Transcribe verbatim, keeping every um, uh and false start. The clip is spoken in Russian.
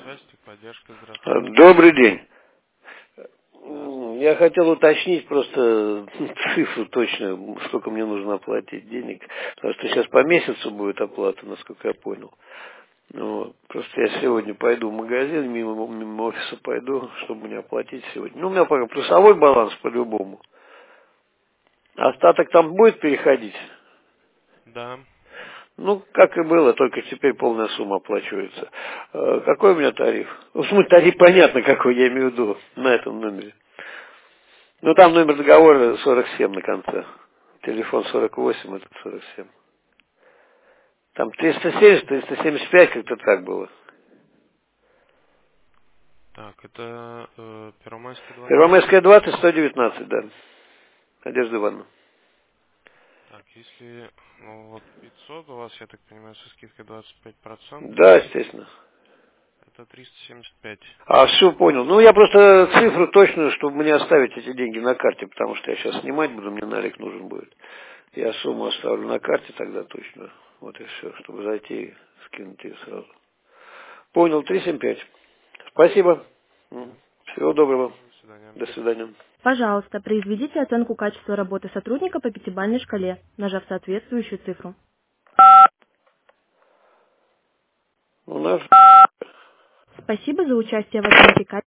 связь, техподдержка, А, здравствуйте. Добрый день. М, Здравствуйте. Я хотел уточнить просто цифру точно, сколько мне нужно оплатить денег. Потому что сейчас по месяцу будет оплата, насколько я понял. Ну, вот. Просто я сегодня пойду в магазин, мимо, мимо офиса пойду, чтобы мне оплатить сегодня. Ну, у меня пока плюсовой баланс по-любому. Остаток там будет переходить? Да. Ну, как и было, только теперь полная сумма оплачивается. Э, Какой у меня тариф? Ну, в смысле, тариф понятно, какой я имею в виду на этом номере. Ну, там номер договора сорок семь на конце. Телефон сорок восемь, это сорок семь. Там триста семьдесят, триста семьдесят пять, как-то так было. Так, это э, Первомайская двадцать Первомайская семь. двадцать, сто девятнадцать, да. Надежда Ивановна. Так, если ну, вот пятьсот у вас, я так понимаю, со скидкой двадцать пять процентов, Да, естественно. это триста семьдесят пять. А, все, понял. Ну, я просто цифру точную, чтобы мне оставить эти деньги на карте, потому что я сейчас снимать буду, мне налик нужен будет. Я сумму оставлю на карте тогда точно. Вот и все, чтобы зайти и скинуть ее сразу. Понял, триста семьдесят пять. Спасибо. М. Мгм. Всего доброго. До свидания. До свидания. Пожалуйста, произведите оценку качества работы сотрудника по пятибалльной шкале, нажав соответствующую цифру. У нас Спасибо за участие в оценке качества.